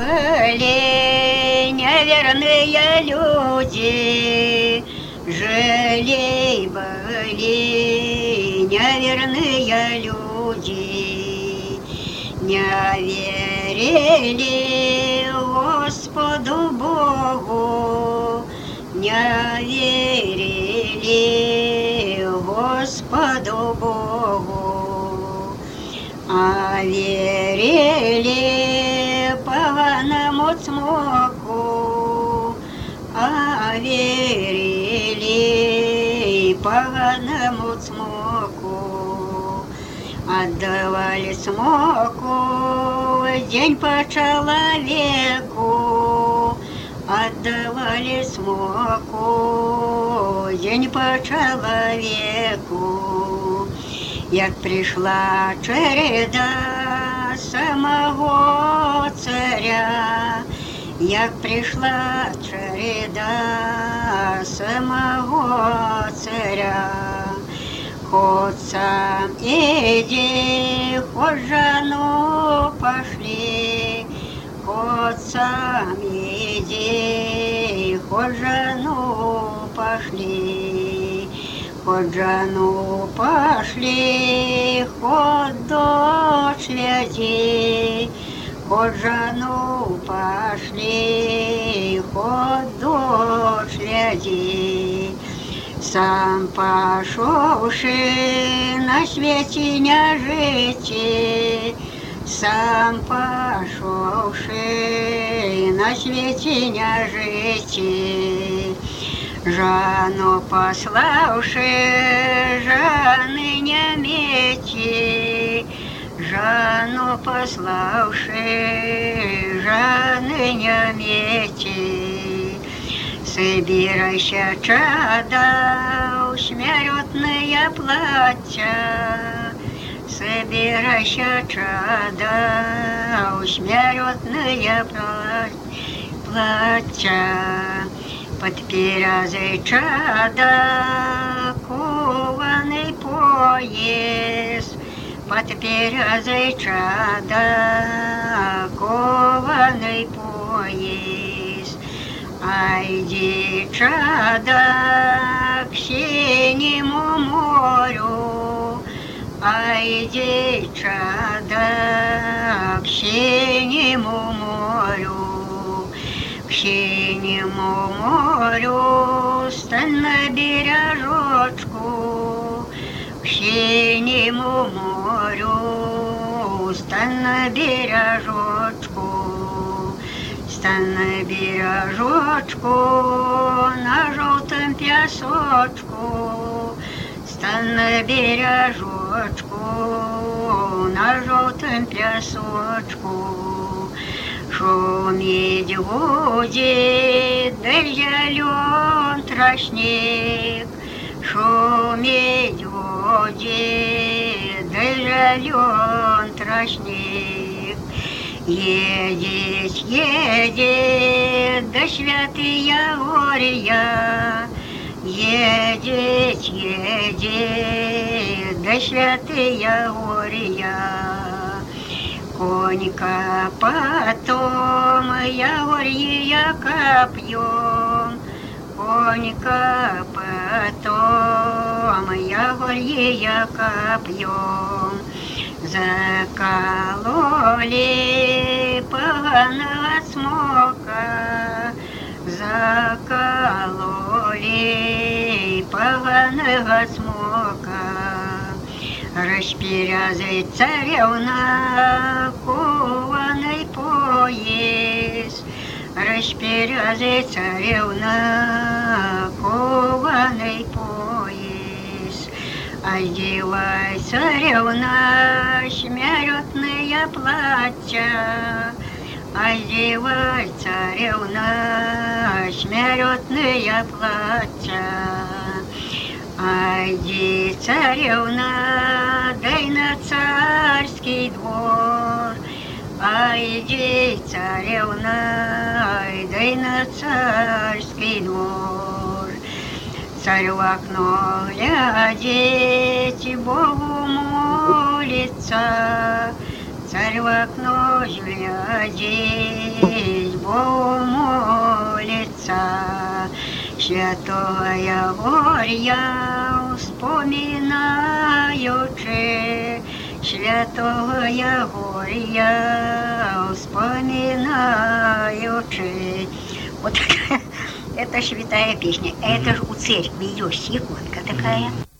были неверные люди, жалей были неверные люди, не верили Господу Богу, не верили Господу Богу, а верили поганому цмоку, а верили поганому цмоку, отдавали цмоку день по человеку, отдавали цмоку день по человеку. Як пришла череда самого царя, як пришла череда самого царя, хоть сам иди, хоть жену пошли, хоть сам иди, хоть жену пошли, хоть жену пошли, хоть дочь веди, хоть жену пошли, хоть дочь веди. Сам пошовши на свете не жити, сам пошовши на свете не жити, Жанну пославши, Жаны не мети, Жанну пославши, Жаны не мети. Собирайся, чада, усмиротное платья, собирайся, чада, усмиротное платья. Подперязай, чада, кованый пояс, подперязай, чада, кованый пояс. Айди, чада, к синему морю, айди, чада, к синему морю, к синему морю, стань на бережочку, к синему морю, стань на бережочку. Стань на бережочку, на желтом песочку, стань на бережочку, на желтом песочку. Шуметь будет, да зелен тростник, шуметь будет, да зелен тростник. Едет, едет, да святые горья, едет, едет, да святые горья. Конька потом я горья копьем, конька потом я горья копьем. Закололи поганого цмока, закололи поганого цмока. Расперязай, царевна, кованый пояс, расперязай, царевна, кованый пояс. Одевай, царевна, смиротное платье, одевай, царевна, смиротное платье. Айди, царевна, дай на царский двор, айди, царевна, дай на царский двор. Царь в окно глядеть, Богу молится, царь в окно глядеть, Святого Ягор'я вспоминаючи, Святого Ягор'я вспоминаючи. Вот это святая песня. Это же у церкви есть иконка такая.